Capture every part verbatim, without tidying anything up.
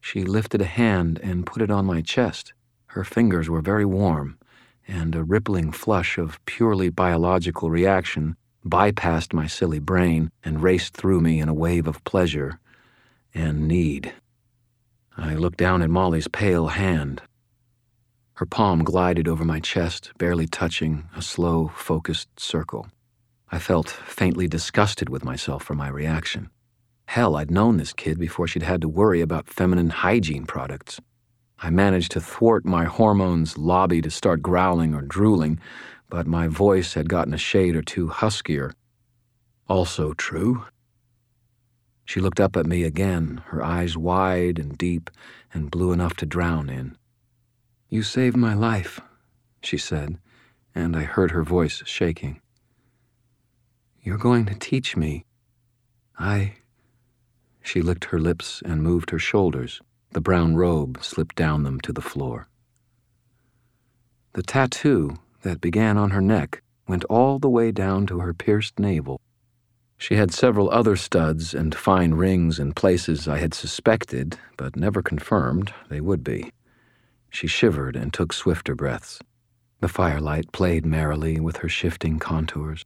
She lifted a hand and put it on my chest. Her fingers were very warm, and a rippling flush of purely biological reaction bypassed my silly brain and raced through me in a wave of pleasure and need. I looked down at Molly's pale hand. Her palm glided over my chest, barely touching a slow, focused circle. I felt faintly disgusted with myself for my reaction. Hell, I'd known this kid before she'd had to worry about feminine hygiene products. I managed to thwart my hormones' lobby to start growling or drooling, but my voice had gotten a shade or two huskier. Also true. She looked up at me again, her eyes wide and deep and blue enough to drown in. "You saved my life," she said, and I heard her voice shaking. "You're going to teach me. I..." She licked her lips and moved her shoulders. The brown robe slipped down them to the floor. The tattoo that began on her neck went all the way down to her pierced navel. She had several other studs and fine rings in places I had suspected, but never confirmed, they would be. She shivered and took swifter breaths. The firelight played merrily with her shifting contours.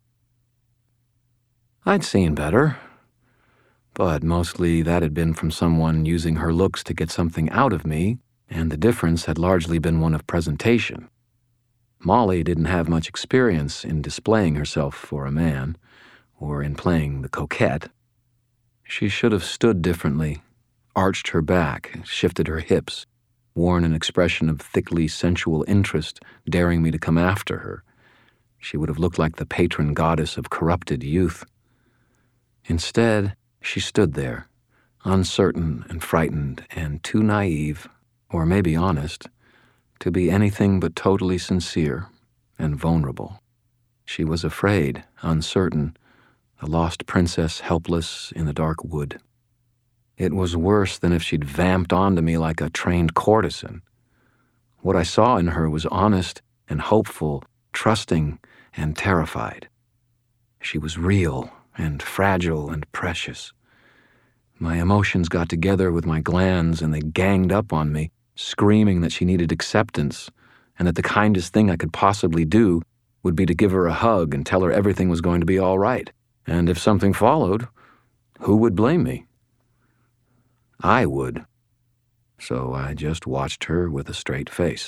I'd seen better, but mostly that had been from someone using her looks to get something out of me, and the difference had largely been one of presentation. Molly didn't have much experience in displaying herself for a man, or in playing the coquette. She should have stood differently, arched her back, shifted her hips, worn an expression of thickly sensual interest, daring me to come after her. She would have looked like the patron goddess of corrupted youth. Instead, she stood there, uncertain and frightened and too naive, or maybe honest, to be anything but totally sincere and vulnerable. She was afraid, uncertain, a lost princess helpless in the dark wood. It was worse than if she'd vamped onto me like a trained courtesan. What I saw in her was honest and hopeful, trusting and terrified. She was real and fragile and precious. My emotions got together with my glands and they ganged up on me, screaming that she needed acceptance and that the kindest thing I could possibly do would be to give her a hug and tell her everything was going to be all right. And if something followed, who would blame me? I would. So I just watched her with a straight face.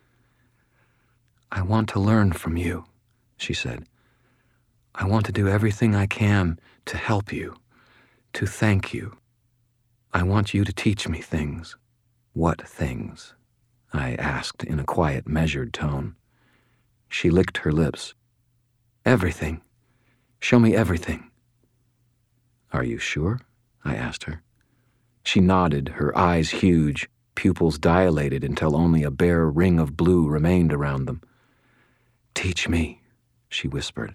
"I want to learn from you," she said. "I want to do everything I can to help you, to thank you. I want you to teach me things." "What things?" I asked in a quiet, measured tone. She licked her lips. "Everything. Show me everything." "Are you sure?" I asked her. She nodded, her eyes huge, pupils dilated until only a bare ring of blue remained around them. "Teach me," she whispered.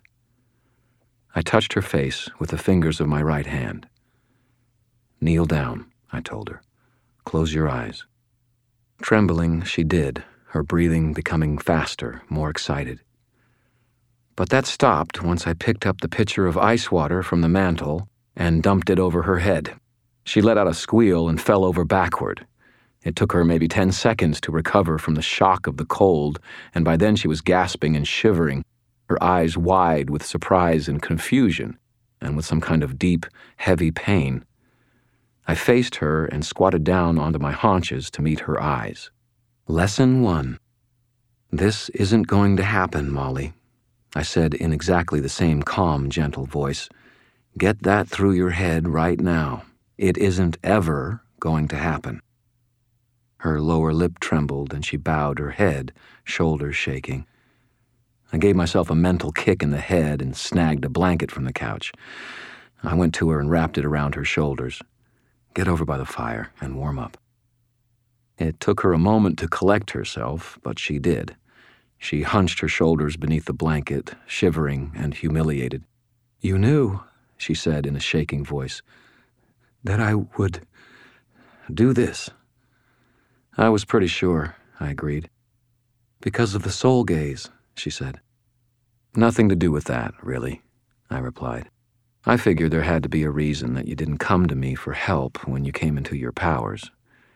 I touched her face with the fingers of my right hand. "Kneel down," I told her. "Close your eyes." Trembling, she did, her breathing becoming faster, more excited. But that stopped once I picked up the pitcher of ice water from the mantel and dumped it over her head. She let out a squeal and fell over backward. It took her maybe ten seconds to recover from the shock of the cold, and by then she was gasping and shivering, her eyes wide with surprise and confusion, and with some kind of deep, heavy pain. I faced her and squatted down onto my haunches to meet her eyes. Lesson one. "This isn't going to happen, Molly," I said in exactly the same calm, gentle voice. "Get that through your head right now. It isn't ever going to happen." Her lower lip trembled and she bowed her head, shoulders shaking. I gave myself a mental kick in the head and snagged a blanket from the couch. I went to her and wrapped it around her shoulders. "Get over by the fire and warm up." It took her a moment to collect herself, but she did. She hunched her shoulders beneath the blanket, shivering and humiliated. "You knew," she said in a shaking voice, "that I would do this." "I was pretty sure," I agreed. "Because of the soul gaze," she said. "Nothing to do with that, really," I replied. "I figured there had to be a reason that you didn't come to me for help when you came into your powers.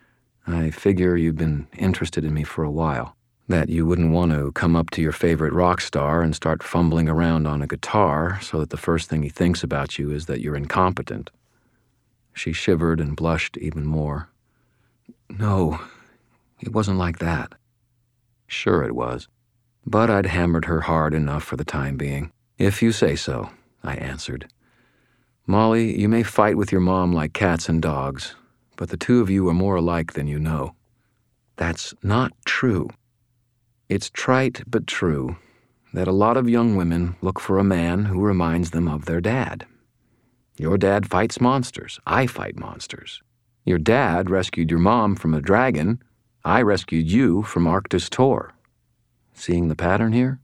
I figure you've been interested in me for a while. That you wouldn't want to come up to your favorite rock star and start fumbling around on a guitar so that the first thing he thinks about you is that you're incompetent." She shivered and blushed even more. "No, it wasn't like that." Sure it was. But I'd hammered her hard enough for the time being. "If you say so," I answered. "Molly, you may fight with your mom like cats and dogs, but the two of you are more alike than you know." "That's not true." "It's trite but true that a lot of young women look for a man who reminds them of their dad. Your dad fights monsters. I fight monsters. Your dad rescued your mom from a dragon. I rescued you from Arctis Tor. Seeing the pattern here?"